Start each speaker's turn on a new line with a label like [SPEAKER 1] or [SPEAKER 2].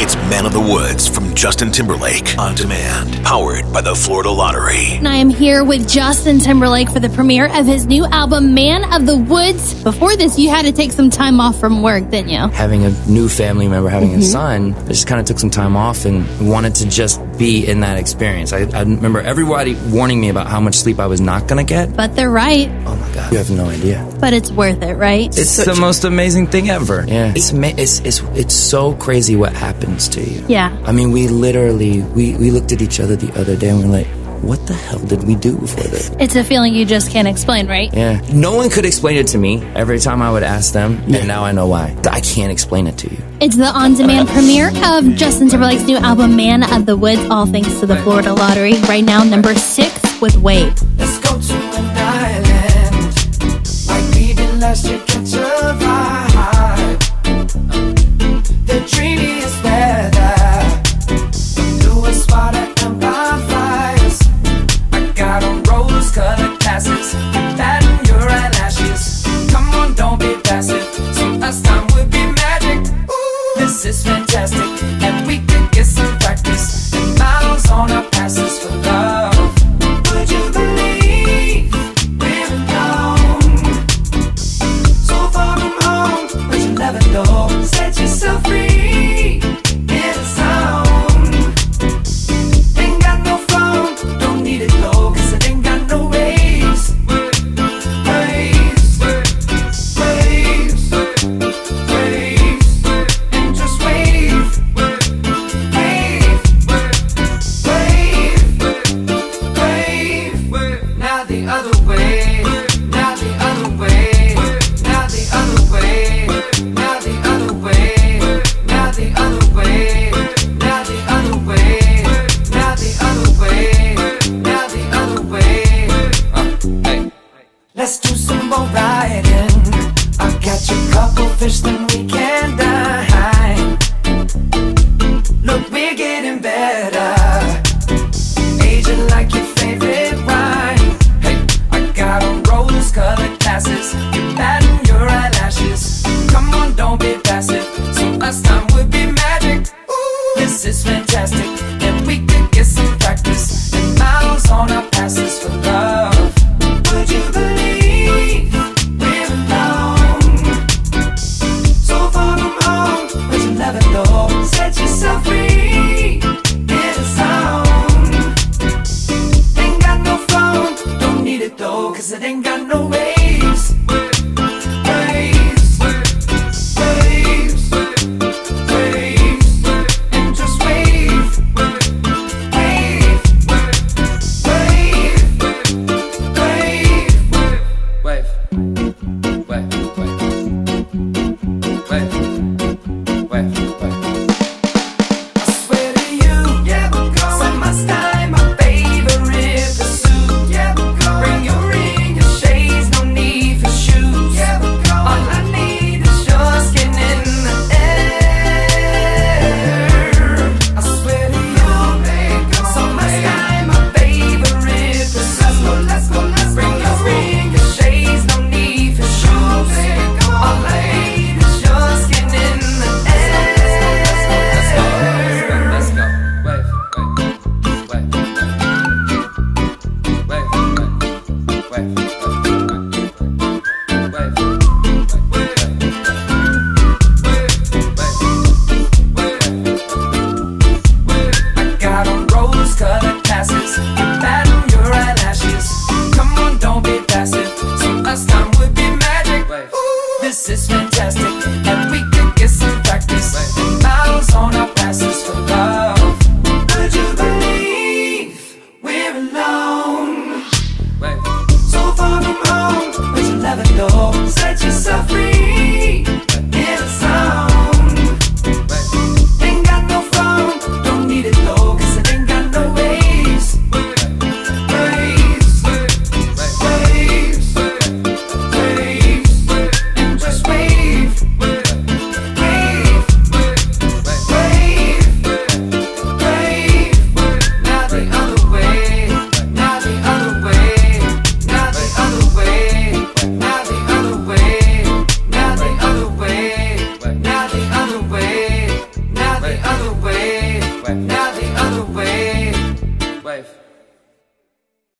[SPEAKER 1] It's Man of the Woods from Justin Timberlake on demand, powered by the Florida Lottery.
[SPEAKER 2] And I am here with Justin Timberlake for the premiere of his new album, Man of the Woods. Before this, you had to take some time off from work, didn't you?
[SPEAKER 3] Having a new family member, having a son, I just kind of took some time off and wanted to just be in that experience. I remember everybody warning me about how much sleep I was not going to get.
[SPEAKER 2] But they're right.
[SPEAKER 3] Oh my God, you have no idea.
[SPEAKER 2] But it's worth it, right?
[SPEAKER 3] It's the most amazing thing ever. Yeah, it's so crazy what happens to you.
[SPEAKER 2] Yeah.
[SPEAKER 3] I mean, we literally, we looked at each other the other day and we're like, what the hell did we do for this?
[SPEAKER 2] It's a feeling you just can't explain, right?
[SPEAKER 3] Yeah. No one could explain it to me every time I would ask them, and now I know why. I can't explain it to you.
[SPEAKER 2] It's the on-demand premiere of Justin Timberlake's new album, Man of the Woods, all thanks to the Florida Lottery. Right now, number 6 with Wave.
[SPEAKER 4] Let's go to an island, like we did last year, catch a vibe. The dreamiest weather, bluest water and bonfires. I got on rose-colored glasses, Latin urine ashes. Come on, don't be passive, so last time would be magic. Ooh, this is fantastic, and we could get some practice and miles on our passes for love. Would you believe we're alone? So far from home, but you never know. Set yourself free.